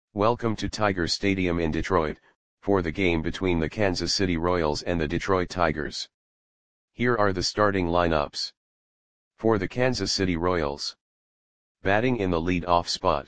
Welcome to Tiger Stadium in Detroit, for the game between the Kansas City Royals and the Detroit Tigers. Here are the starting lineups. For the Kansas City Royals. Batting in the lead-off spot.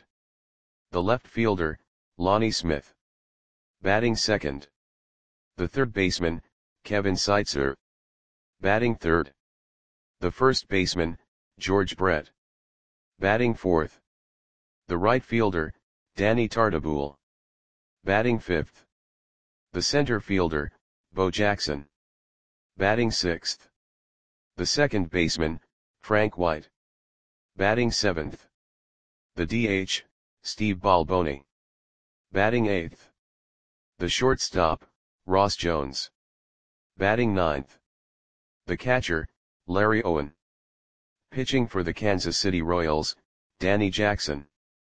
The left fielder, Lonnie Smith. Batting second. The third baseman, Kevin Seitzer. Batting third. The first baseman, George Brett. Batting fourth. The right fielder, Danny Tartabull. Batting fifth. The center fielder, Bo Jackson. Batting sixth. The second baseman, Frank White. Batting seventh. The DH, Steve Balboni. Batting eighth. The shortstop, Ross Jones. Batting ninth. The catcher, Larry Owen. Pitching for the Kansas City Royals, Danny Jackson.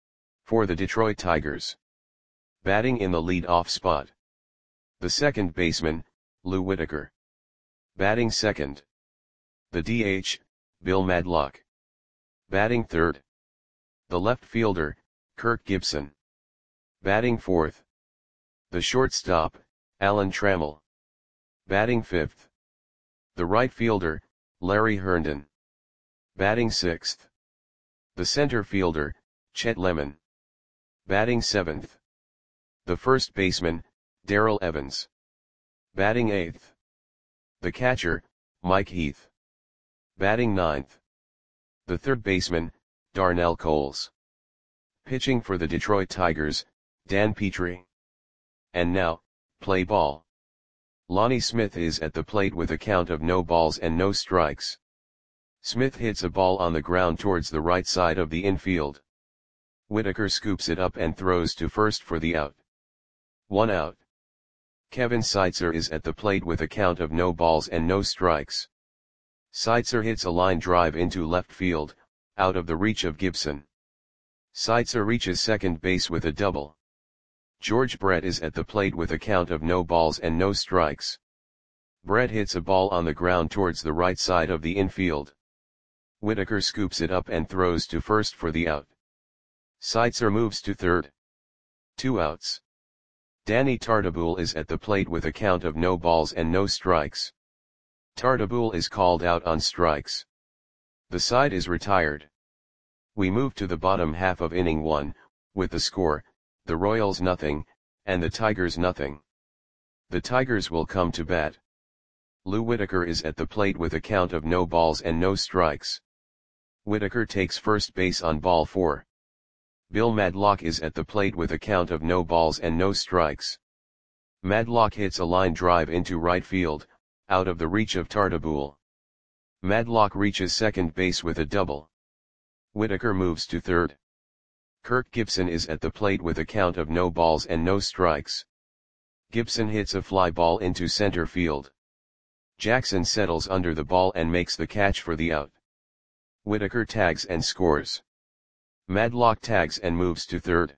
For the Detroit Tigers. Batting in the lead-off spot. The second baseman, Lou Whitaker. Batting second. The DH, Bill Madlock. Batting third. The left fielder, Kirk Gibson. Batting fourth. The shortstop, Alan Trammell. Batting fifth. The right fielder, Larry Herndon. Batting sixth. The center fielder, Chet Lemon. Batting seventh. The first baseman, Darrell Evans. Batting eighth. The catcher, Mike Heath. Batting ninth. The third baseman, Darnell Coles. Pitching for the Detroit Tigers, Dan Petrie. And now, play ball. Lonnie Smith is at the plate with a count of no balls and no strikes. Smith hits a ball on the ground towards the right side of the infield. Whitaker scoops it up and throws to first for the out. 1 out. Kevin Seitzer is at the plate with a count of no balls and no strikes. Seitzer hits a line drive into left field, out of the reach of Gibson. Seitzer reaches second base with a double. George Brett is at the plate with a count of no balls and no strikes. Brett hits a ball on the ground towards the right side of the infield. Whitaker scoops it up and throws to first for the out. Seitzer moves to third. 2 outs. Danny Tartabull is at the plate with a count of no balls and no strikes. Tartabull is called out on strikes. The side is retired. We move to the bottom half of inning 1, with the score, the Royals nothing, and the Tigers nothing. The Tigers will come to bat. Lou Whitaker is at the plate with a count of no balls and no strikes. Whitaker takes first base on ball 4. Bill Madlock is at the plate with a count of no balls and no strikes. Madlock hits a line drive into right field, out of the reach of Tartabull. Madlock reaches second base with a double. Whitaker moves to third. Kirk Gibson is at the plate with a count of no balls and no strikes. Gibson hits a fly ball into center field. Jackson settles under the ball and makes the catch for the out. Whitaker tags and scores. Madlock tags and moves to third.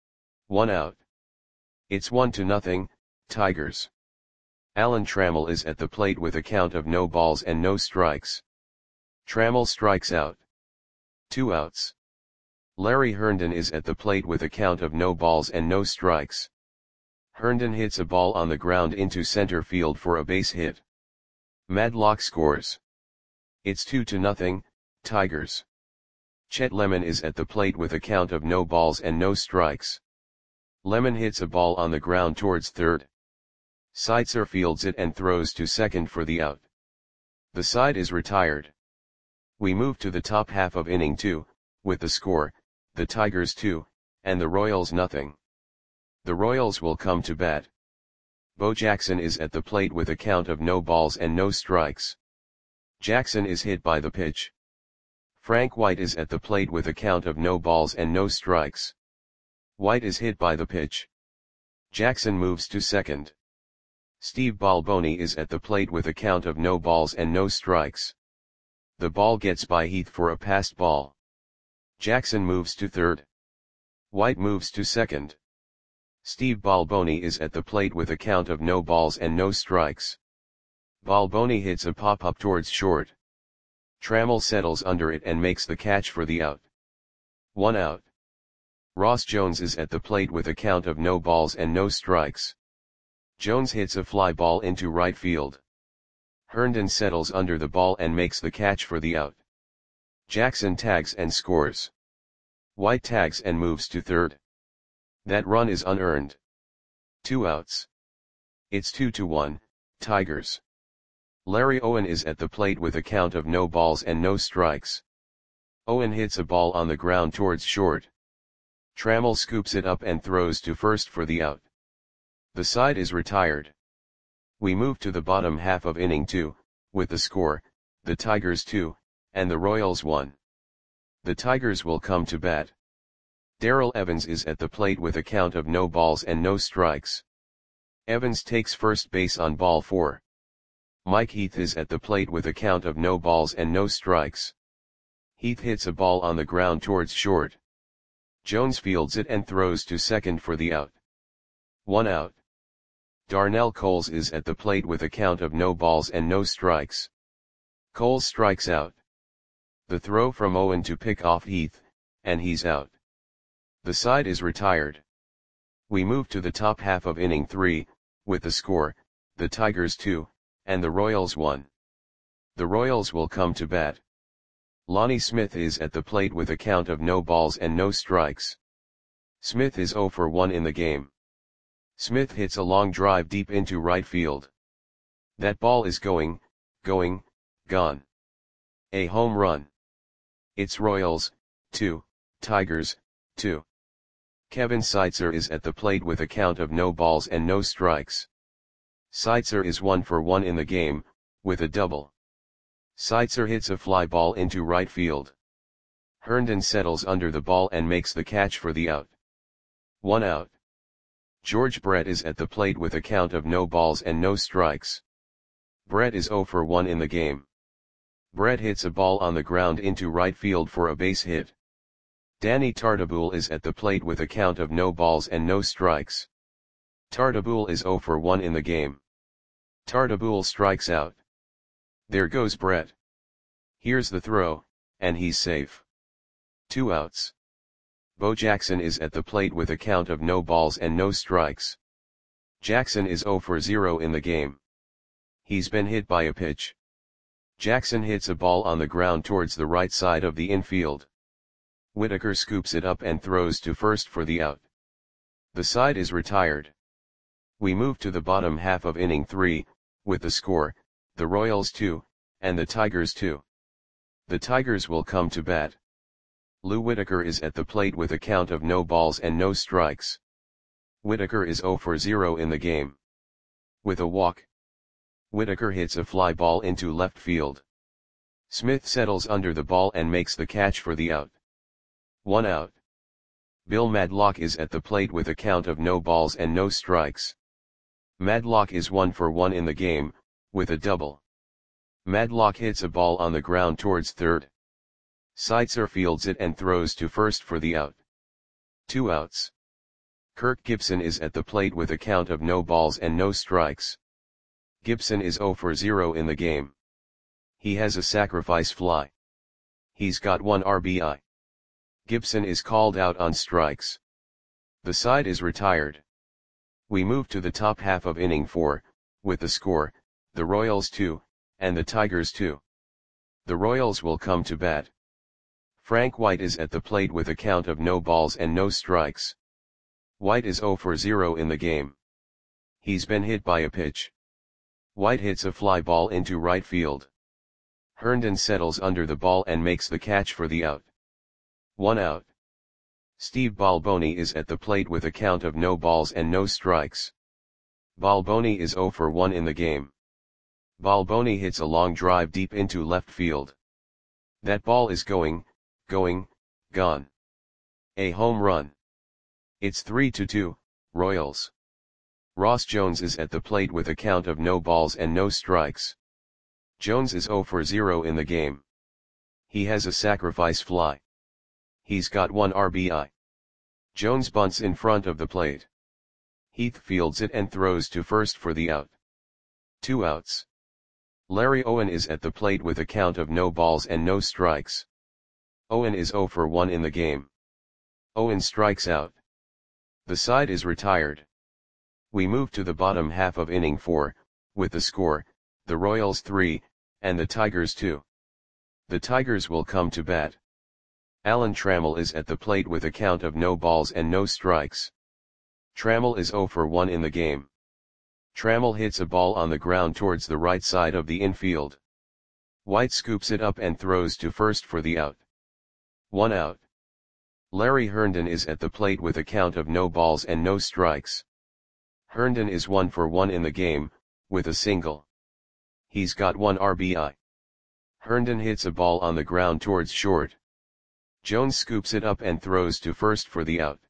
1 out. It's 1-0, Tigers. Alan Trammell is at the plate with a count of no balls and no strikes. Trammell strikes out. 2 outs. Larry Herndon is at the plate with a count of no balls and no strikes. Herndon hits a ball on the ground into center field for a base hit. Madlock scores. It's 2-0, Tigers. Chet Lemon is at the plate with a count of no balls and no strikes. Lemon hits a ball on the ground towards third. Seitzer fields it and throws to second for the out. The side is retired. We move to the top half of inning 2, with the score, the Tigers 2, and the Royals nothing. The Royals will come to bat. Bo Jackson is at the plate with a count of no balls and no strikes. Jackson is hit by the pitch. Frank White is at the plate with a count of no balls and no strikes. White is hit by the pitch. Jackson moves to second. Steve Balboni is at the plate with a count of no balls and no strikes. The ball gets by Heath for a passed ball. Jackson moves to third. White moves to second. Steve Balboni is at the plate with a count of no balls and no strikes. Balboni hits a pop-up towards short. Trammell settles under it and makes the catch for the out. 1 out. Ross Jones is at the plate with a count of no balls and no strikes. Jones hits a fly ball into right field. Herndon settles under the ball and makes the catch for the out. Jackson tags and scores. White tags and moves to third. That run is unearned. 2 outs. It's 2-1, Tigers. Larry Owen is at the plate with a count of no balls and no strikes. Owen hits a ball on the ground towards short. Trammell scoops it up and throws to first for the out. The side is retired. We move to the bottom half of inning 2, with the score, the Tigers 2, and the Royals 1. The Tigers will come to bat. Darrell Evans is at the plate with a count of no balls and no strikes. Evans takes first base on ball 4. Mike Heath is at the plate with a count of no balls and no strikes. Heath hits a ball on the ground towards short. Jones fields it and throws to second for the out. 1 out. Darnell Coles is at the plate with a count of no balls and no strikes. Coles strikes out. The throw from Owen to pick off Heath, and he's out. The side is retired. We move to the top half of inning 3, with the score, the Tigers 2, and the Royals 1. The Royals will come to bat. Lonnie Smith is at the plate with a count of no balls and no strikes. Smith is 0 for 1 in the game. Smith hits a long drive deep into right field. That ball is going, gone. A home run. It's Royals, 2, Tigers, 2. Kevin Seitzer is at the plate with a count of no balls and no strikes. Seitzer is 1 for 1 in the game, with a double. Seitzer hits a fly ball into right field. Herndon settles under the ball and makes the catch for the out. 1 out. George Brett is at the plate with a count of no balls and no strikes. Brett is 0 for 1 in the game. Brett hits a ball on the ground into right field for a base hit. Danny Tartabull is at the plate with a count of no balls and no strikes. Tartabull is 0 for 1 in the game. Tartabull strikes out. There goes Brett. Here's the throw, and he's safe. 2 outs. Bo Jackson is at the plate with a count of no balls and no strikes. Jackson is 0 for 0 in the game. He's been hit by a pitch. Jackson hits a ball on the ground towards the right side of the infield. Whitaker scoops it up and throws to first for the out. The side is retired. We move to the bottom half of inning 3, with the score, the Royals 2, and the Tigers 2. The Tigers will come to bat. Lou Whitaker is at the plate with a count of no balls and no strikes. Whitaker is 0 for 0 in the game. With a walk. Whitaker hits a fly ball into left field. Smith settles under the ball and makes the catch for the out. 1 out. Bill Madlock is at the plate with a count of no balls and no strikes. Madlock is 1 for 1 in the game, with a double. Madlock hits a ball on the ground towards third. Seitzer fields it and throws to first for the out. 2 outs. Kirk Gibson is at the plate with a count of no balls and no strikes. Gibson is 0 for 0 in the game. He has a sacrifice fly. He's got 1 RBI. Gibson is called out on strikes. The side is retired. We move to the top half of inning 4, with the score, the Royals 2, and the Tigers 2. The Royals will come to bat. Frank White is at the plate with a count of no balls and no strikes. White is 0 for 0 in the game. He's been hit by a pitch. White hits a fly ball into right field. Herndon settles under the ball and makes the catch for the out. 1 out. Steve Balboni is at the plate with a count of no balls and no strikes. Balboni is 0 for 1 in the game. Balboni hits a long drive deep into left field. That ball is going, gone. A home run. It's 3-2, Royals. Ross Jones is at the plate with a count of no balls and no strikes. Jones is 0 for 0 in the game. He has a sacrifice fly. He's got 1 RBI. Jones bunts in front of the plate. Heath fields it and throws to first for the out. 2 outs. Larry Owen is at the plate with a count of no balls and no strikes. Owen is 0 for 1 in the game. Owen strikes out. The side is retired. We move to the bottom half of inning 4, with the score, the Royals 3, and the Tigers 2. The Tigers will come to bat. Alan Trammell is at the plate with a count of no balls and no strikes. Trammell is 0 for 1 in the game. Trammell hits a ball on the ground towards the right side of the infield. White scoops it up and throws to first for the out. 1 out. Larry Herndon is at the plate with a count of no balls and no strikes. Herndon is 1 for 1 in the game, with a single. He's got 1 RBI. Herndon hits a ball on the ground towards short. Jones scoops it up and throws to first for the out.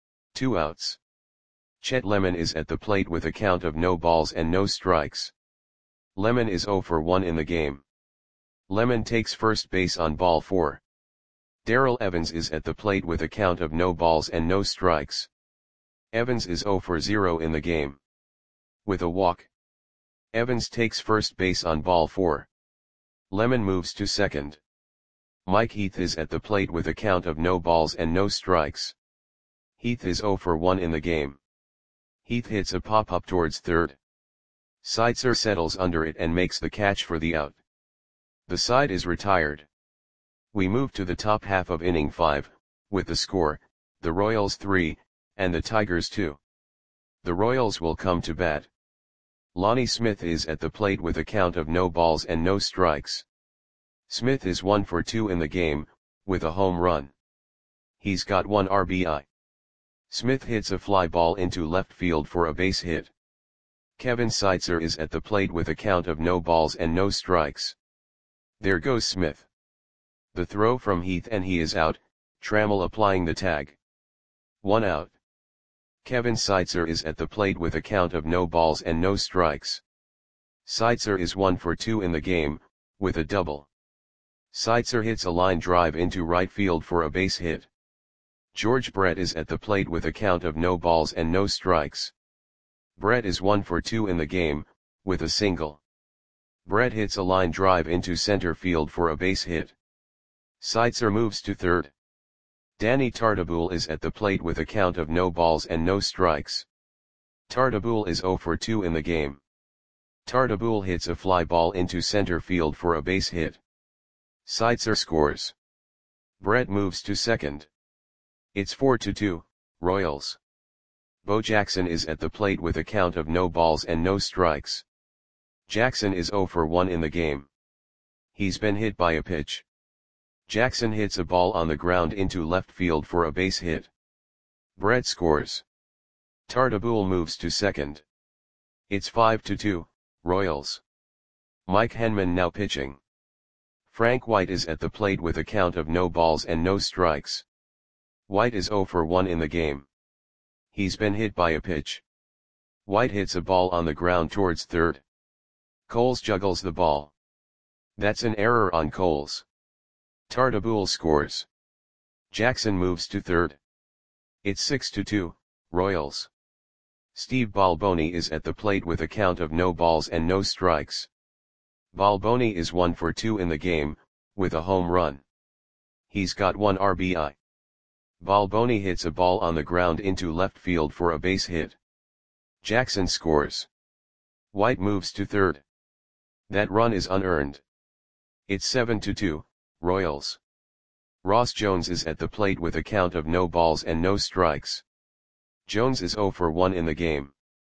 2 outs. Chet Lemon is at the plate with a count of no balls and no strikes. Lemon is 0 for 1 in the game. Lemon takes first base on ball 4. Darrell Evans is at the plate with a count of no balls and no strikes. Evans is 0 for 0 in the game. With a walk. Evans takes first base on ball 4. Lemon moves to second. Mike Heath is at the plate with a count of no balls and no strikes. Heath is 0 for 1 in the game. Heath hits a pop-up towards third. Seitzer settles under it and makes the catch for the out. The side is retired. We move to the top half of inning 5, with the score, the Royals 3, and the Tigers 2. The Royals will come to bat. Lonnie Smith is at the plate with a count of no balls and no strikes. Smith is 1 for 2 in the game, with a home run. He's got 1 RBI. Smith hits a fly ball into left field for a base hit. Kevin Seitzer is at the plate with a count of no balls and no strikes. There goes Smith. The throw from Heath and he is out, Trammell applying the tag. 1 out. Kevin Seitzer is at the plate with a count of no balls and no strikes. Seitzer is 1 for 2 in the game, with a double. Seitzer hits a line drive into right field for a base hit. George Brett is at the plate with a count of no balls and no strikes. Brett is 1 for 2 in the game, with a single. Brett hits a line drive into center field for a base hit. Seitzer moves to third. Danny Tartabull is at the plate with a count of no balls and no strikes. Tartabull is 0 for 2 in the game. Tartabull hits a fly ball into center field for a base hit. Seitzer scores. Brett moves to second. It's 4-2, Royals. Bo Jackson is at the plate with a count of no balls and no strikes. Jackson is 0 for 1 in the game. He's been hit by a pitch. Jackson hits a ball on the ground into left field for a base hit. Brett scores. Tartabull moves to second. It's 5-2, Royals. Mike Henman now pitching. Frank White is at the plate with a count of no balls and no strikes. White is 0 for 1 in the game. He's been hit by a pitch. White hits a ball on the ground towards third. Coles juggles the ball. That's an error on Coles. Tartabull scores. Jackson moves to third. It's 6-2, Royals. Steve Balboni is at the plate with a count of no balls and no strikes. Balboni is 1 for 2 in the game, with a home run. He's got 1 RBI. Balboni hits a ball on the ground into left field for a base hit. Jackson scores. White moves to third. That run is unearned. It's 7-2, Royals. Ross Jones is at the plate with a count of no balls and no strikes. Jones is 0 for 1 in the game.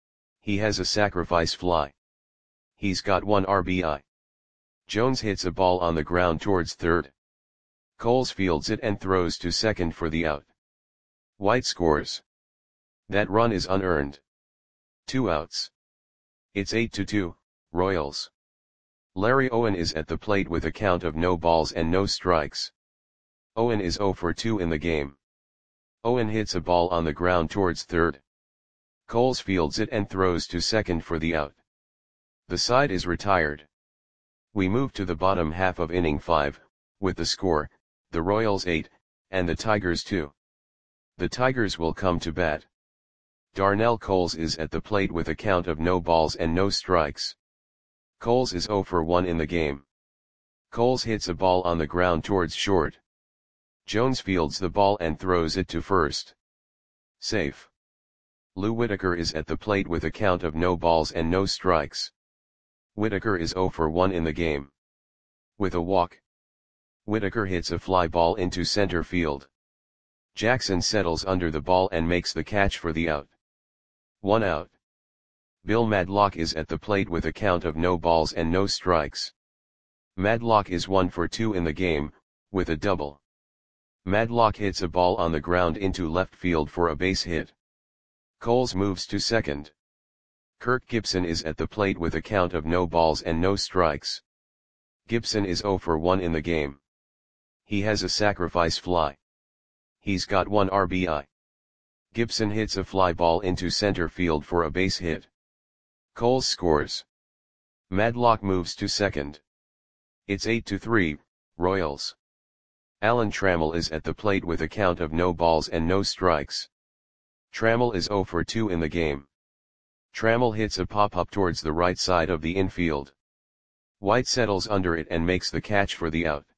He has a sacrifice fly. He's got 1 RBI. Jones hits a ball on the ground towards third. Coles fields it and throws to second for the out. White scores. That run is unearned. 2 outs. It's 8-2, Royals. Larry Owen is at the plate with a count of no balls and no strikes. Owen is 0 for 2 in the game. Owen hits a ball on the ground towards third. Coles fields it and throws to second for the out. The side is retired. We move to the bottom half of inning 5, with the score, the Royals 8, and the Tigers 2. The Tigers will come to bat. Darnell Coles is at the plate with a count of no balls and no strikes. Coles is 0 for 1 in the game. Coles hits a ball on the ground towards short. Jones fields the ball and throws it to first. Safe. Lou Whitaker is at the plate with a count of no balls and no strikes. Whitaker is 0 for 1 in the game. With a walk, Whitaker hits a fly ball into center field. Jackson settles under the ball and makes the catch for the out. 1 out. Bill Madlock is at the plate with a count of no balls and no strikes. Madlock is 1 for 2 in the game, with a double. Madlock hits a ball on the ground into left field for a base hit. Coles moves to second. Kirk Gibson is at the plate with a count of no balls and no strikes. Gibson is 0 for 1 in the game. He has a sacrifice fly. He's got 1 RBI. Gibson hits a fly ball into center field for a base hit. Coles scores. Madlock moves to second. It's 8-3, Royals. Alan Trammell is at the plate with a count of no balls and no strikes. Trammell is 0 for 2 in the game. Trammell hits a pop-up towards the right side of the infield. White settles under it and makes the catch for the out.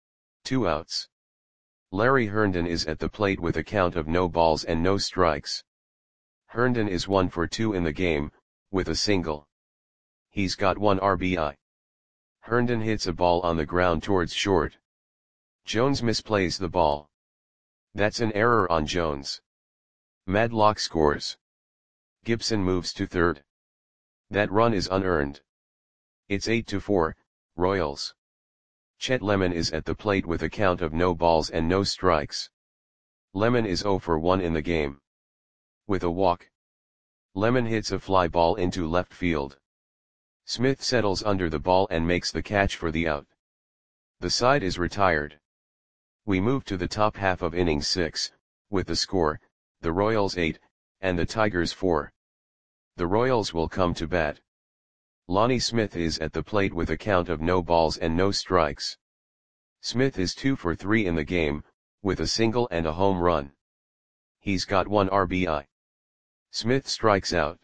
2 outs. Larry Herndon is at the plate with a count of no balls and no strikes. Herndon is 1 for 2 in the game, with a single. He's got 1 RBI. Herndon hits a ball on the ground towards short. Jones misplays the ball. That's an error on Jones. Madlock scores. Gibson moves to third. That run is unearned. It's 8-4, Royals. Chet Lemon is at the plate with a count of no balls and no strikes. Lemon is 0 for 1 in the game. With a walk, Lemon hits a fly ball into left field. Smith settles under the ball and makes the catch for the out. The side is retired. We move to the top half of inning 6, with the score, the Royals 8, and the Tigers 4. The Royals will come to bat. Lonnie Smith is at the plate with a count of no balls and no strikes. Smith is 2 for 3 in the game, with a single and a home run. He's got 1 RBI. Smith strikes out.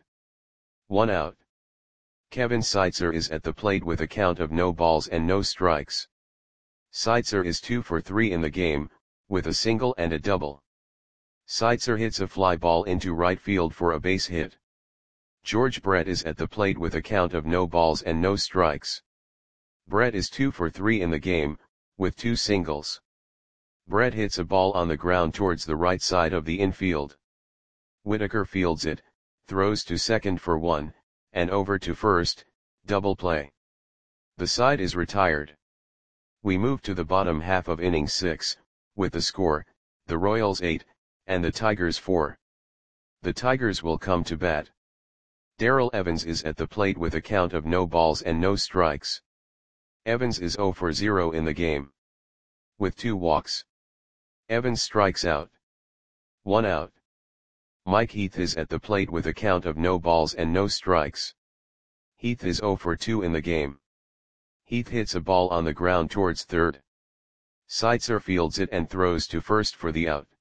1 out. Kevin Seitzer is at the plate with a count of no balls and no strikes. Seitzer is 2 for 3 in the game, with a single and a double. Seitzer hits a fly ball into right field for a base hit. George Brett is at the plate with a count of no balls and no strikes. Brett is 2 for 3 in the game, with 2 singles. Brett hits a ball on the ground towards the right side of the infield. Whitaker fields it, throws to second for 1, and over to first, double play. The side is retired. We move to the bottom half of inning 6, with the score, the Royals 8, and the Tigers 4. The Tigers will come to bat. Darrell Evans is at the plate with a count of no balls and no strikes. Evans is 0 for 0 in the game. With 2 walks. Evans strikes out. 1 out. Mike Heath is at the plate with a count of no balls and no strikes. Heath is 0 for 2 in the game. Heath hits a ball on the ground towards third. Seitzer fields it and throws to first for the out.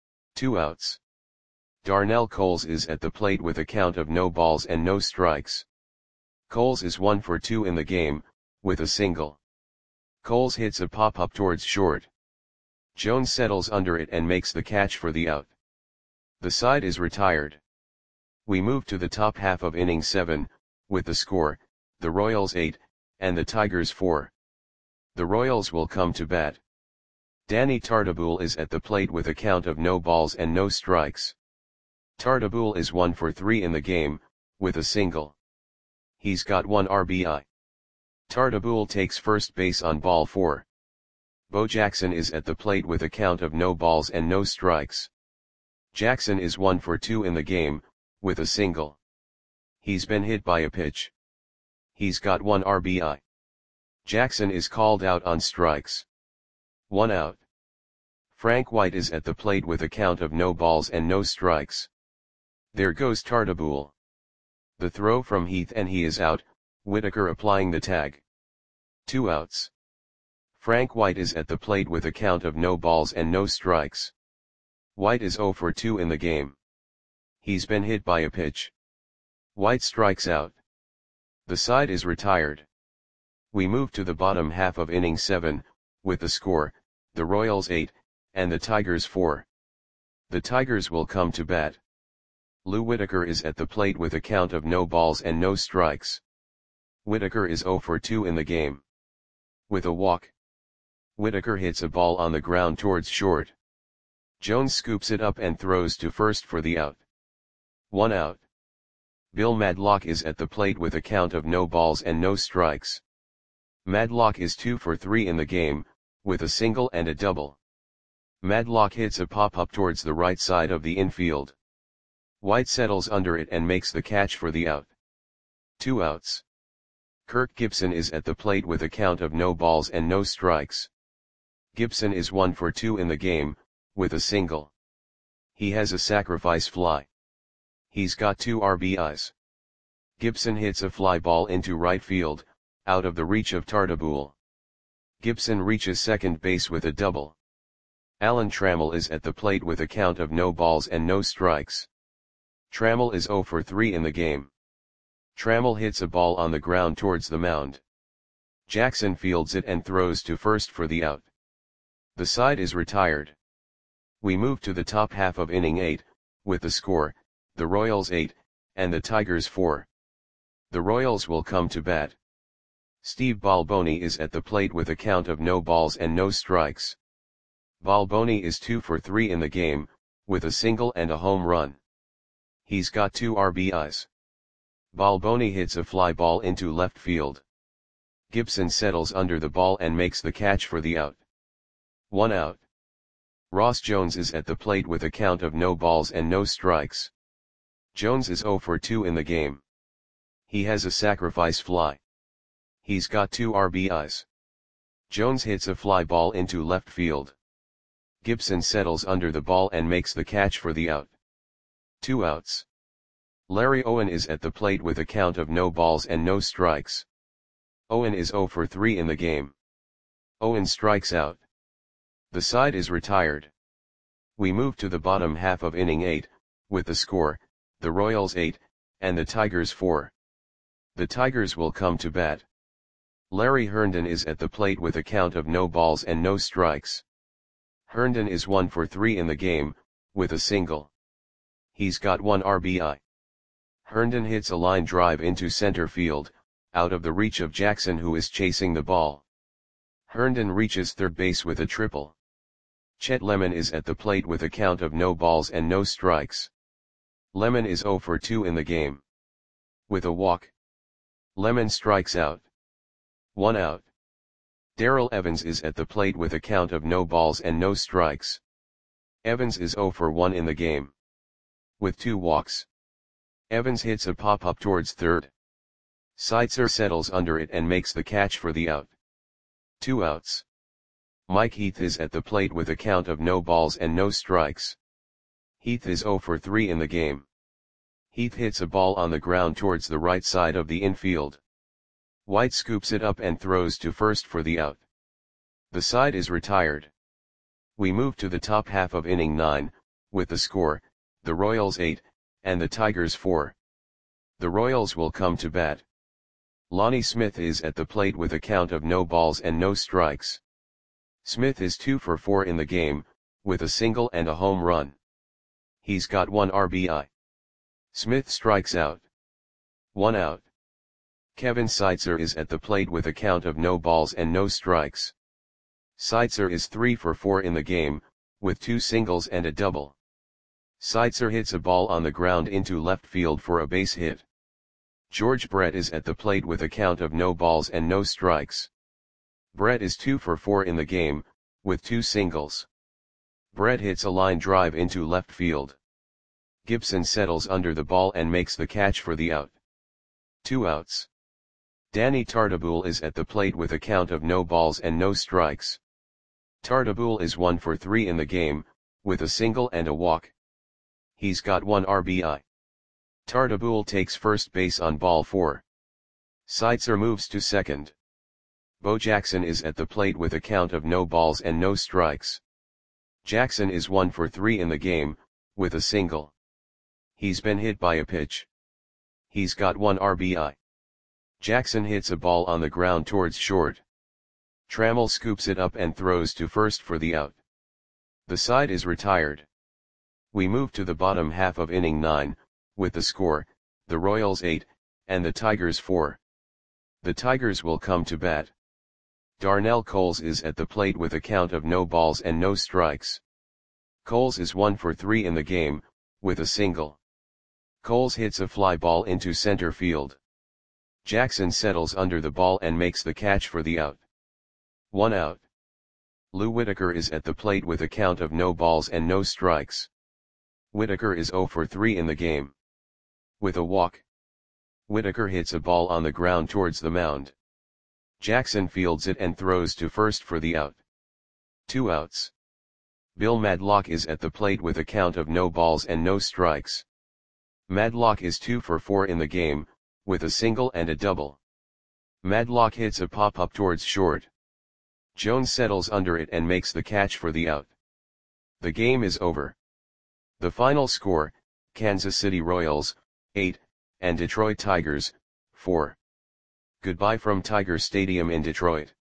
2 outs. Darnell Coles is at the plate with a count of no balls and no strikes. Coles is 1 for 2 in the game, with a single. Coles hits a pop-up towards short. Jones settles under it and makes the catch for the out. The side is retired. We move to the top half of inning 7, with the score, the Royals 8, and the Tigers 4. The Royals will come to bat. Danny Tartabull is at the plate with a count of no balls and no strikes. Tartabull is 1 for 3 in the game, with a single. He's got 1 RBI. Tartabull takes first base on ball 4. Bo Jackson is at the plate with a count of no balls and no strikes. Jackson is 1 for 2 in the game, with a single. He's been hit by a pitch. He's got 1 RBI. Jackson is called out on strikes. 1 out. Frank White is at the plate with a count of no balls and no strikes. There goes Tartabull. The throw from Heath and he is out, Whitaker applying the tag. 2 outs. Frank White is at the plate with a count of no balls and no strikes. White is 0 for 2 in the game. He's been hit by a pitch. White strikes out. The side is retired. We move to the bottom half of inning 7, with the score, the Royals 8, and the Tigers 4. The Tigers will come to bat. Lou Whitaker is at the plate with a count of no balls and no strikes. Whitaker is 0 for 2 in the game. With a walk, Whitaker hits a ball on the ground towards short. Jones scoops it up and throws to first for the out. 1 out. Bill Madlock is at the plate with a count of no balls and no strikes. Madlock is 2 for 3 in the game, with a single and a double. Madlock hits a pop-up towards the right side of the infield. White settles under it and makes the catch for the out. 2 outs. Kirk Gibson is at the plate with a count of no balls and no strikes. Gibson is 1 for 2 in the game, with a single. He has a sacrifice fly. He's got 2 RBIs. Gibson hits a fly ball into right field, out of the reach of Tartabull. Gibson reaches second base with a double. Alan Trammell is at the plate with a count of no balls and no strikes. Trammell is 0 for 3 in the game. Trammell hits a ball on the ground towards the mound. Jackson fields it and throws to first for the out. The side is retired. We move to the top half of inning 8, with the score, the Royals 8, and the Tigers 4. The Royals will come to bat. Steve Balboni is at the plate with a count of no balls and no strikes. Balboni is 2 for 3 in the game, with a single and a home run. He's got 2 RBIs. Balboni hits a fly ball into left field. Gibson settles under the ball and makes the catch for the out. 1 out. Ross Jones is at the plate with a count of no balls and no strikes. Jones is 0 for 2 in the game. He has a sacrifice fly. He's got 2 RBIs. Jones hits a fly ball into left field. Gibson settles under the ball and makes the catch for the out. 2 outs. Larry Owen is at the plate with a count of no balls and no strikes. Owen is 0 for 3 in the game. Owen strikes out. The side is retired. We move to the bottom half of inning 8, with the score, the Royals 8, and the Tigers 4. The Tigers will come to bat. Larry Herndon is at the plate with a count of no balls and no strikes. Herndon is 1 for 3 in the game, with a single. He's got 1 RBI. Herndon hits a line drive into center field, out of the reach of Jackson, who is chasing the ball. Herndon reaches third base with a triple. Chet Lemon is at the plate with a count of no balls and no strikes. Lemon is 0 for 2 in the game. With a walk, Lemon strikes out. 1 out. Darrell Evans is at the plate with a count of no balls and no strikes. Evans is 0 for 1 in the game. With 2 walks, Evans hits a pop-up towards third. Seitzer settles under it and makes the catch for the out. 2 outs. Mike Heath is at the plate with a count of no balls and no strikes. Heath is 0 for 3 in the game. Heath hits a ball on the ground towards the right side of the infield. White scoops it up and throws to first for the out. The side is retired. We move to the top half of inning 9, with the score, the Royals 8, and the Tigers 4. The Royals will come to bat. Lonnie Smith is at the plate with a count of no balls and no strikes. Smith is 2 for 4 in the game, with a single and a home run. He's got 1 RBI. Smith strikes out. 1 out. Kevin Seitzer is at the plate with a count of no balls and no strikes. Seitzer is 3 for 4 in the game, with 2 singles and a double. Seitzer hits a ball on the ground into left field for a base hit. George Brett is at the plate with a count of no balls and no strikes. Brett is 2 for 4 in the game, with 2 singles. Brett hits a line drive into left field. Gibson settles under the ball and makes the catch for the out. 2 outs. Danny Tartabull is at the plate with a count of no balls and no strikes. Tartabull is 1 for 3 in the game, with a single and a walk. He's got 1 RBI. Tartabull takes first base on ball 4. Seitzer moves to second. Bo Jackson is at the plate with a count of no balls and no strikes. Jackson is 1 for 3 in the game, with a single. He's been hit by a pitch. He's got 1 RBI. Jackson hits a ball on the ground towards short. Trammell scoops it up and throws to first for the out. The side is retired. We move to the bottom half of inning 9, with the score, the Royals 8, and the Tigers 4. The Tigers will come to bat. Darnell Coles is at the plate with a count of no balls and no strikes. Coles is 1 for 3 in the game, with a single. Coles hits a fly ball into center field. Jackson settles under the ball and makes the catch for the out. 1 out. Lou Whitaker is at the plate with a count of no balls and no strikes. Whitaker is 0 for 3 in the game. With a walk. Whitaker hits a ball on the ground towards the mound. Jackson fields it and throws to first for the out. 2 outs. Bill Madlock is at the plate with a count of no balls and no strikes. Madlock is 2 for 4 in the game, with a single and a double. Madlock hits a pop-up towards short. Jones settles under it and makes the catch for the out. The game is over. The final score, Kansas City Royals, 8, and Detroit Tigers, 4. Goodbye from Tiger Stadium in Detroit.